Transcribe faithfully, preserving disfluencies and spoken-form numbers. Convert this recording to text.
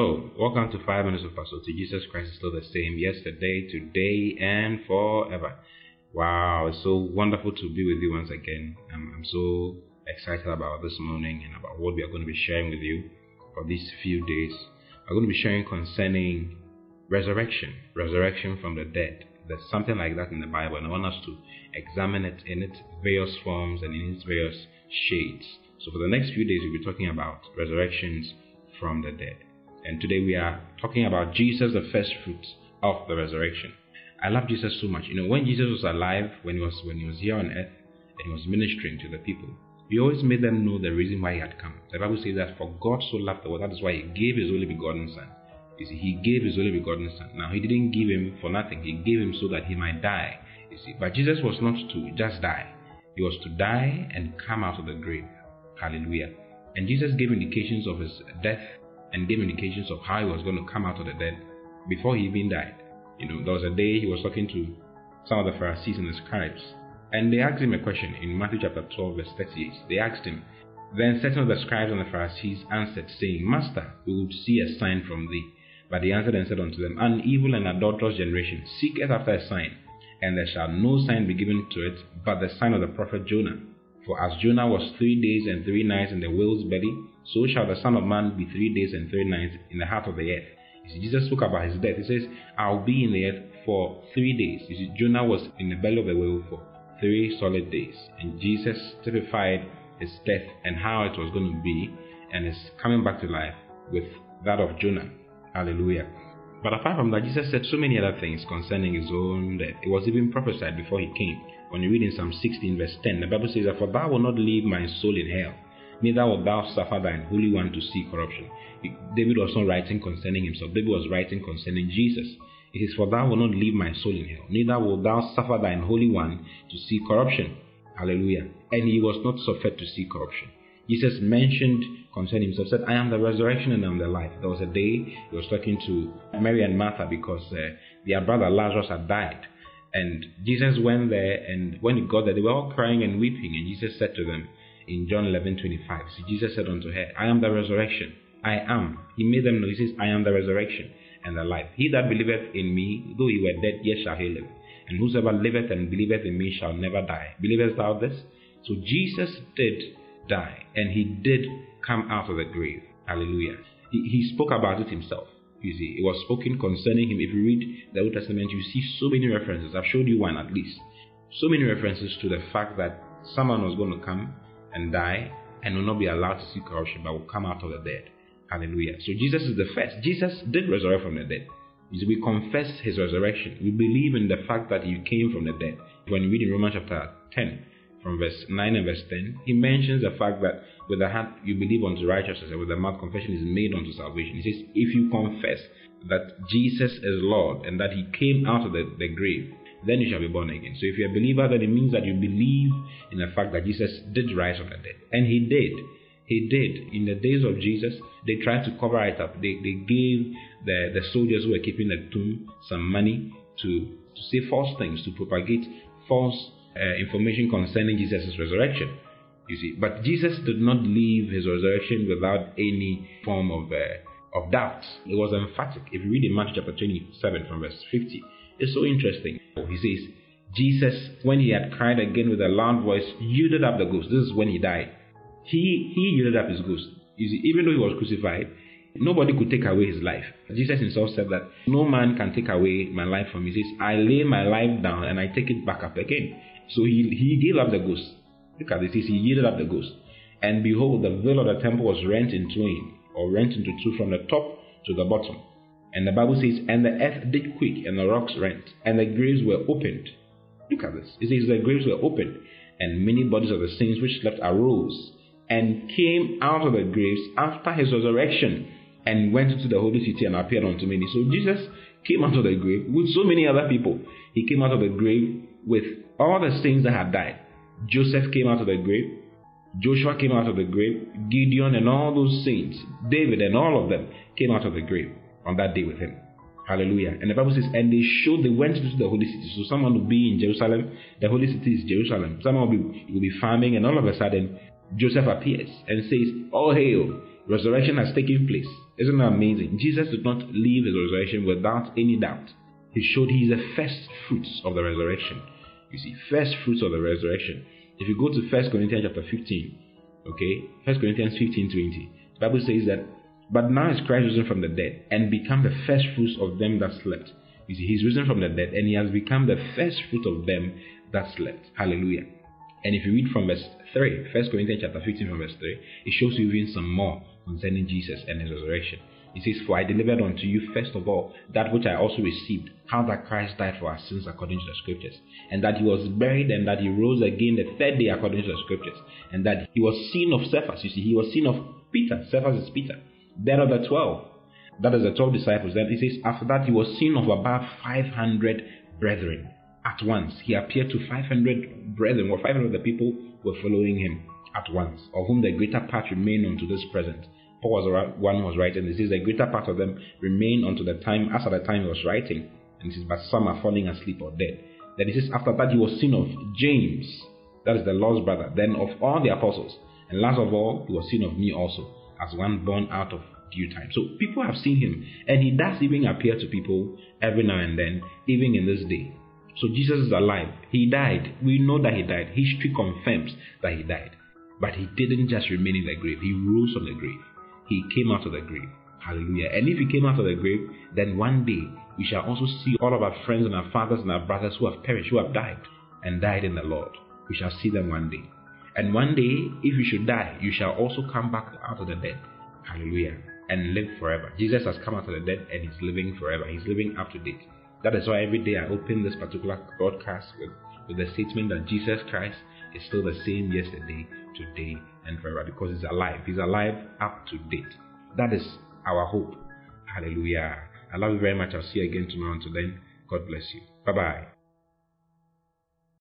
Hello, welcome to five Minutes of Pastor T. Jesus Christ is still the same yesterday, today, and forever. Wow, it's so wonderful to be with you once again. I'm, I'm so excited about this morning and about what we are going to be sharing with you for these few days. We're going to be sharing concerning resurrection, resurrection from the dead. There's something like that in the Bible, and I want us to examine it in its various forms and in its various shades. So for the next few days, we'll be talking about resurrections from the dead. And today we are talking about Jesus, the first fruits of the resurrection. I love Jesus so much. You know, when Jesus was alive, when he was when he was here on earth, and he was ministering to the people, he always made them know the reason why he had come. The Bible says that for God so loved the world, that is why he gave his only begotten Son. You see, he gave his only begotten Son. Now, he didn't give him for nothing. He gave him so that he might die. You see, but Jesus was not to just die. He was to die and come out of the grave. Hallelujah. And Jesus gave indications of his death and gave indications of how he was going to come out of the dead before he even died. You know, there was a day he was talking to some of the Pharisees and the scribes, and they asked him a question in Matthew chapter twelve, verse thirty-eight. They asked him, "Then certain of the scribes and the Pharisees answered, saying, Master, we would see a sign from thee. But he answered and said unto them, An evil and adulterous generation seeketh after a sign, and there shall no sign be given to it but the sign of the prophet Jonah. For as Jonah was three days and three nights in the whale's belly, so shall the Son of Man be three days and three nights in the heart of the earth." You see, Jesus spoke about his death. He says, "I'll be in the earth for three days." You see, Jonah was in the belly of the whale for three solid days. And Jesus typified his death and how it was going to be, and is coming back to life with that of Jonah. Hallelujah. But apart from that, Jesus said so many other things concerning his own death. It was even prophesied before he came. When you read in Psalm sixteen verse ten, the Bible says that, "For thou wilt not leave my soul in hell, neither wilt thou suffer thine holy one to see corruption." David was not writing concerning himself. David was writing concerning Jesus. It is, "For thou wilt not leave my soul in hell, neither wilt thou suffer thine holy one to see corruption." Hallelujah. And he was not suffered to see corruption. Jesus mentioned concerning himself, said, "I am the resurrection and I am the life." There was a day he was talking to Mary and Martha because uh, their brother Lazarus had died. And Jesus went there, and when he got there, they were all crying and weeping. And Jesus said to them in John eleven twenty-five, see, Jesus said unto her, "I am the resurrection. I am." He made them know. He says, "I am the resurrection and the life. He that believeth in me, though he were dead, yet shall he live. And whosoever liveth and believeth in me shall never die." Believest thou this? So Jesus did die, and he did come out of the grave. Hallelujah. He, he spoke about it himself. You see, it was spoken concerning him. If you read the Old Testament, you see so many references. I've showed you one at least. So many references to the fact that someone was going to come and die and will not be allowed to see corruption, but will come out of the dead. Hallelujah. So Jesus is the first. Jesus did resurrect from the dead. You see, we confess his resurrection. We believe in the fact that he came from the dead. When you read in Romans chapter ten, from verse nine and verse ten, he mentions the fact that with the heart you believe unto righteousness, and with the mouth confession is made unto salvation. He says, if you confess that Jesus is Lord and that he came out of the, the grave, then you shall be born again. So if you're a believer, then it means that you believe in the fact that Jesus did rise from the dead. And he did. He did. In the days of Jesus, they tried to cover it up. They, they gave the, the soldiers who were keeping the tomb some money to, to say false things, to propagate false uh, information concerning Jesus' resurrection. You see, but Jesus did not leave his resurrection without any form of uh, of doubt. It was emphatic. If you read in Matthew chapter twenty-seven from verse fifty, it's so interesting. He says, Jesus, when he had cried again with a loud voice, yielded up the ghost. This is when he died. He he yielded up his ghost. You see, even though he was crucified, nobody could take away his life. Jesus himself said that no man can take away my life from me. He says, I lay my life down and I take it back up again. So he he gave up the ghost. Look at this. He yielded up the ghost. And behold, the veil of the temple was rent in twain, or rent into two from the top to the bottom. And the Bible says, and the earth did quake, and the rocks rent, and the graves were opened. Look at this. It says the graves were opened, and many bodies of the saints which slept arose, and came out of the graves after his resurrection, and went into the holy city and appeared unto many. So Jesus came out of the grave with so many other people. He came out of the grave with all the saints that had died. Joseph came out of the grave. Joshua came out of the grave. Gideon and all those saints, David and all of them came out of the grave on that day with him. Hallelujah. And the Bible says, and they showed, they went into the holy city. So someone will be in Jerusalem. The holy city is Jerusalem. Someone will be, will be farming, and all of a sudden Joseph appears and says, all hail, Resurrection has taken place. Isn't that amazing? Jesus did not leave his resurrection without any doubt. He showed he is the first fruits of the resurrection. You see, first fruits of the resurrection. If you go to First Corinthians chapter fifteen, okay, First Corinthians fifteen twenty, the Bible says that, but now is Christ risen from the dead and become the first fruits of them that slept. You see, he's risen from the dead and he has become the first fruit of them that slept. Hallelujah. And if you read from verse three, First Corinthians chapter fifteen from verse three, it shows you even some more concerning Jesus and his resurrection. It says, for I delivered unto you first of all that which I also received, how that Christ died for our sins according to the scriptures, and that he was buried, and that he rose again the third day according to the scriptures, and that he was seen of Cephas. You see, he was seen of Peter. Cephas is Peter. Then of the twelve. That is the twelve disciples. Then it says, after that he was seen of about five hundred brethren. At once, he appeared to five hundred brethren, or five hundred of the people were following him at once, of whom the greater part remain unto this present. Paul was the one who was writing. It says the greater part of them remain unto the time, as at the time he was writing. And it says, but some are falling asleep or dead. Then it says, after that he was seen of James, that is the Lord's brother, then of all the apostles. And last of all, he was seen of me also, as one born out of due time. So people have seen him, and he does even appear to people every now and then, even in this day. So Jesus is alive. He died. We know that he died. History confirms that he died. But he didn't just remain in the grave. He rose from the grave. He came out of the grave. Hallelujah. And if he came out of the grave, then one day we shall also see all of our friends and our fathers and our brothers who have perished, who have died, and died in the Lord. We shall see them one day. And one day, if you should die, you shall also come back out of the dead. Hallelujah. And live forever. Jesus has come out of the dead and he's living forever. He's living up to date. That is why every day I open this particular broadcast with, with the statement that Jesus Christ is still the same yesterday, today, and forever, because he's alive. He's alive up to date. That is our hope. Hallelujah. I love you very much. I'll see you again tomorrow. Until then, God bless you. Bye-bye.